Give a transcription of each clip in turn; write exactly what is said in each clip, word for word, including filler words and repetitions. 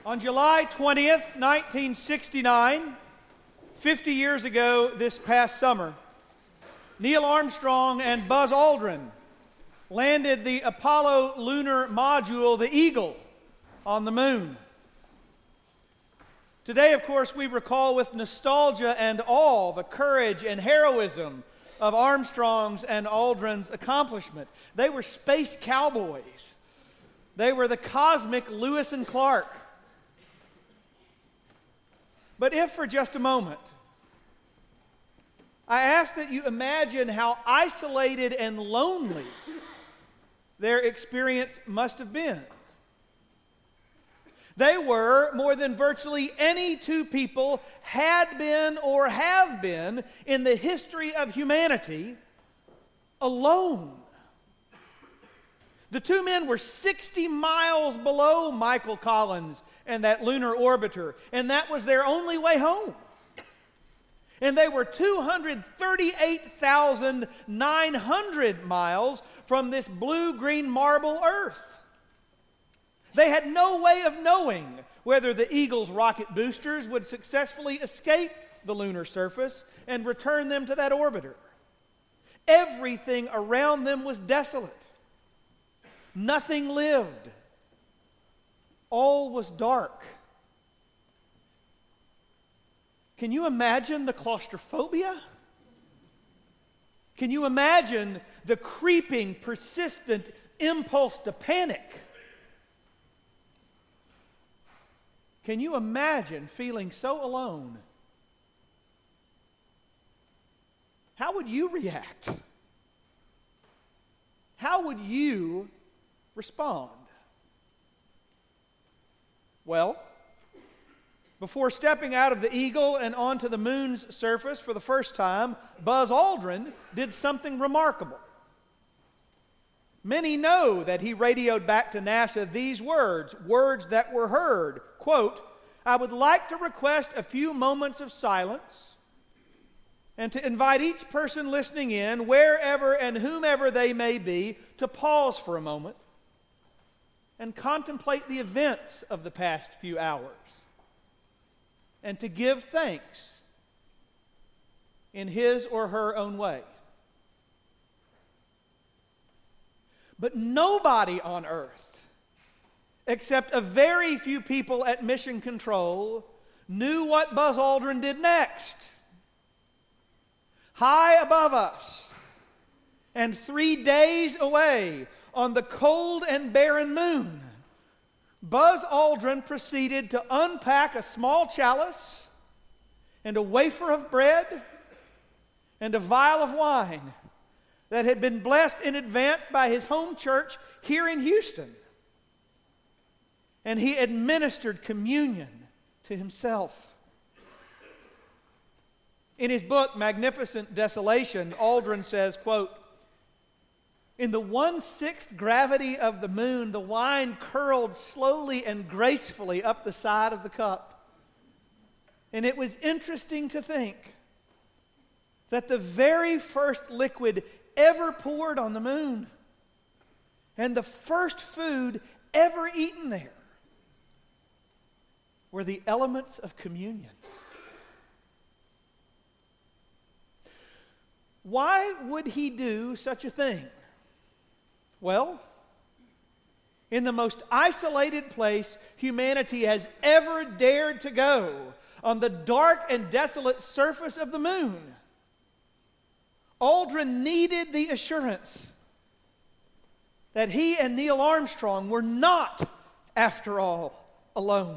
On July twentieth, nineteen sixty-nine, fifty years ago this past summer, Neil Armstrong and Buzz Aldrin landed the Apollo lunar module, the Eagle, on the moon. Today, of course, we recall with nostalgia and awe the courage and heroism of Armstrong's and Aldrin's accomplishment. They were space cowboys. They were the cosmic Lewis and Clark. But if for just a moment, I ask that you imagine how isolated and lonely their experience must have been. They were, more than virtually any two people had been or have been in the history of humanity, alone. The two men were sixty miles below Michael Collins and that lunar orbiter, and that was their only way home. And they were two hundred thirty-eight thousand nine hundred miles from this blue-green marble Earth. They had no way of knowing whether the Eagle's rocket boosters would successfully escape the lunar surface and return them to that orbiter. Everything around them was desolate. Nothing lived. All was dark. Can you imagine the claustrophobia? Can you imagine the creeping, persistent impulse to panic? Can you imagine feeling so alone? How would you react? How would you respond? Well, before stepping out of the Eagle and onto the moon's surface for the first time, Buzz Aldrin did something remarkable. Many know that he radioed back to NASA these words, words that were heard, quote, "I would like to request a few moments of silence and to invite each person listening in, wherever and whomever they may be, to pause for a moment and contemplate the events of the past few hours and to give thanks in his or her own way." But nobody on Earth, except a very few people at Mission Control, knew what Buzz Aldrin did next. High above us, and three days away on the cold and barren moon, Buzz Aldrin proceeded to unpack a small chalice and a wafer of bread and a vial of wine that had been blessed in advance by his home church here in Houston. And he administered communion to himself. In his book, Magnificent Desolation, Aldrin says, quote, "In the one-sixth gravity of the moon, the wine curled slowly and gracefully up the side of the cup. And it was interesting to think that the very first liquid ever poured on the moon and the first food ever eaten there were the elements of communion." Why would he do such a thing? Well, in the most isolated place humanity has ever dared to go, on the dark and desolate surface of the moon, Aldrin needed the assurance that he and Neil Armstrong were not, after all, alone.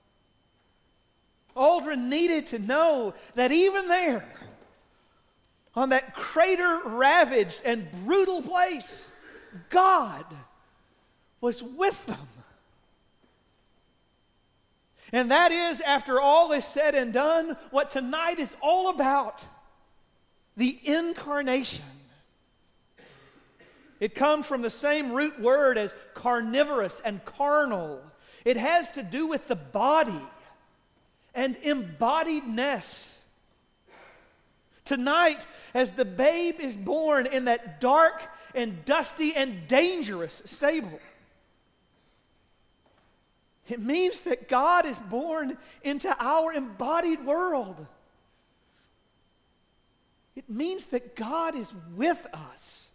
Aldrin needed to know that even there, on that crater-ravaged and brutal place, God was with them. And that is, after all is said and done, what tonight is all about: the incarnation. It comes from the same root word as carnivorous and carnal. It has to do with the body and embodiedness. Tonight, as the babe is born in that dark and dusty and dangerous stable, It means that God is born into our embodied world. It means that God is with us.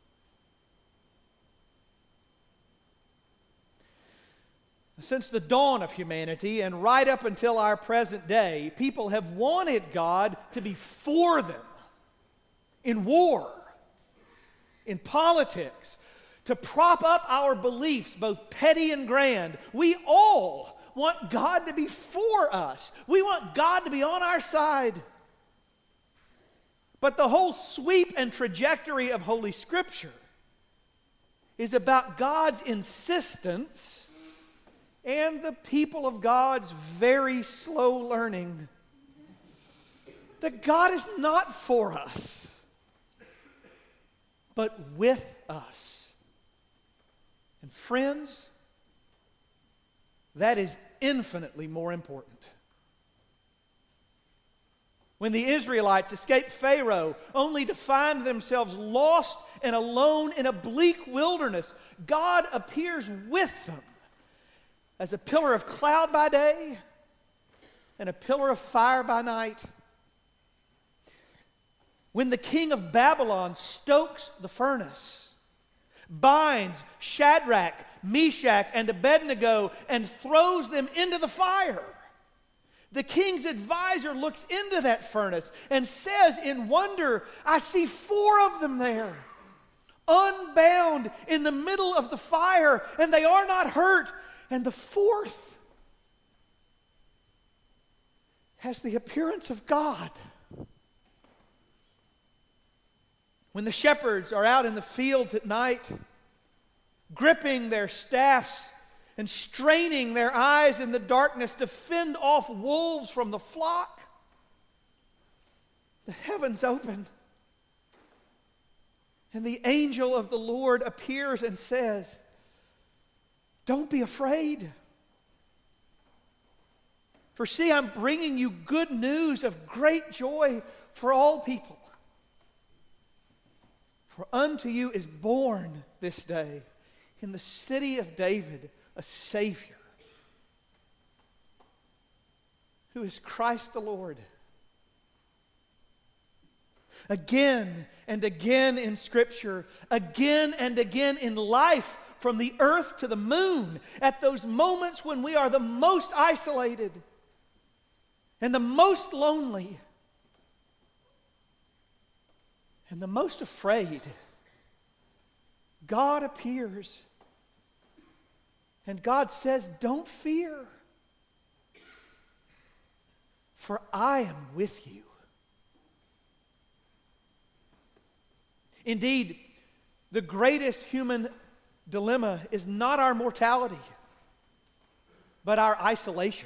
Since the dawn of humanity and right up until our present day, people have wanted God to be for them in war, in politics, to prop up our beliefs, both petty and grand. We all want God to be for us. We want God to be on our side. But the whole sweep and trajectory of Holy Scripture is about God's insistence and the people of God's very slow learning that God is not for us, but with us. And friends, that is infinitely more important. When the Israelites escaped Pharaoh only to find themselves lost and alone in a bleak wilderness, God appears with them as a pillar of cloud by day and a pillar of fire by night. When the king of Babylon stokes the furnace, binds Shadrach, Meshach, and Abednego and throws them into the fire, the king's advisor looks into that furnace and says in wonder, I see four of them there, unbound in the middle of the fire, and they are not hurt. And the fourth has the appearance of God. When the shepherds are out in the fields at night, gripping their staffs and straining their eyes in the darkness to fend off wolves from the flock, the heavens open, and the angel of the Lord appears and says, don't be afraid. For see, I'm bringing you good news of great joy for all people. For unto you is born this day in the city of David a Savior, who is Christ the Lord. Again and again in Scripture, again and again in life, from the earth to the moon, at those moments when we are the most isolated and the most lonely and the most afraid, God appears. And God says, don't fear, for I am with you. Indeed, the greatest human dilemma is not our mortality, but our isolation.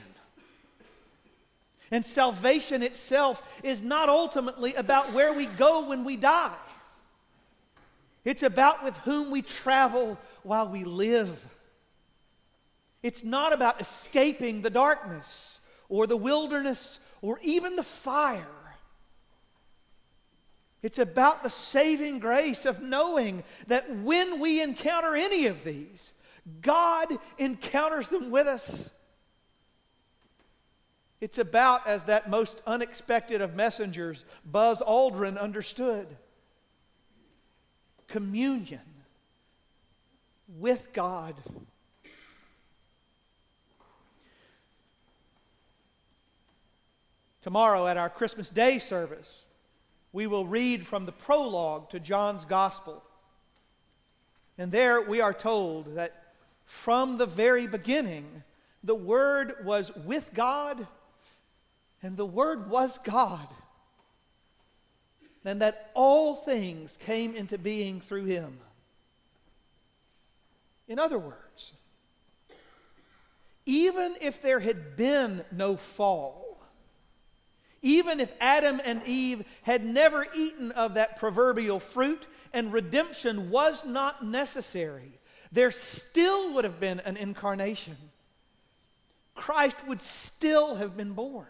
And salvation itself is not ultimately about where we go when we die. It's about with whom we travel while we live. It's not about escaping the darkness or the wilderness or even the fire. It's about the saving grace of knowing that when we encounter any of these, God encounters them with us. It's about, as that most unexpected of messengers, Buzz Aldrin, understood, communion with God. Tomorrow at our Christmas Day service, we will read from the prologue to John's Gospel. And there we are told that from the very beginning, the Word was with God, and the Word was God, and that all things came into being through Him. In other words, even if there had been no fall, even if Adam and Eve had never eaten of that proverbial fruit and redemption was not necessary, there still would have been an incarnation. Christ would still have been born.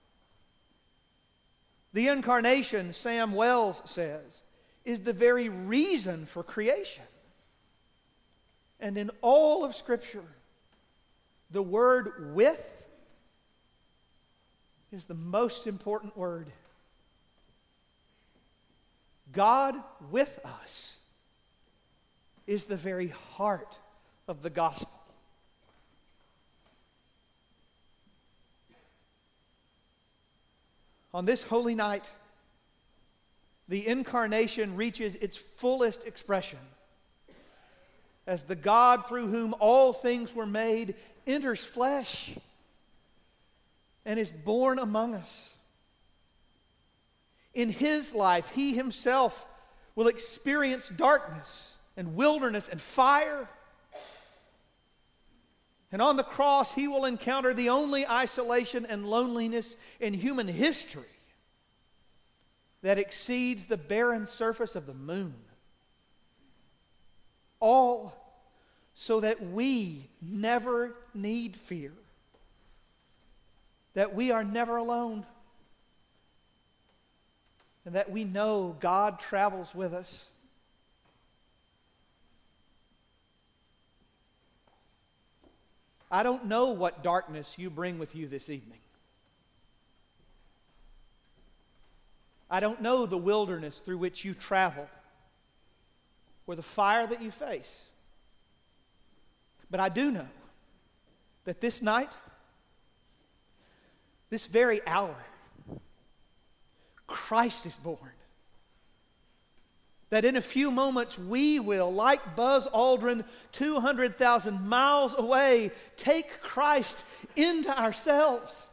The incarnation, Sam Wells says, is the very reason for creation. And in all of Scripture, The word with is the most important word. God with us is the very heart of the gospel. On this holy night, the incarnation reaches its fullest expression as the God through whom all things were made enters flesh and is born among us. In his life, he himself will experience darkness and wilderness and fire. And on the cross, he will encounter the only isolation and loneliness in human history that exceeds the barren surface of the moon. All so that we never need fear, that we are never alone, and that we know God travels with us. I don't know what darkness you bring with you this evening. I don't know the wilderness through which you travel or the fire that you face. But I do know that this night, this very hour, Christ is born. That in a few moments we will, like Buzz Aldrin, two hundred thousand miles away, take Christ into ourselves.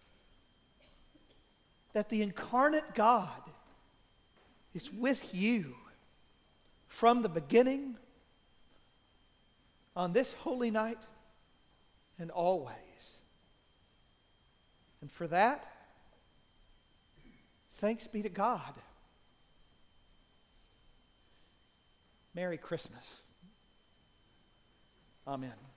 That the incarnate God is with you from the beginning, on this holy night, and always. And for that, thanks be to God. Merry Christmas. Amen.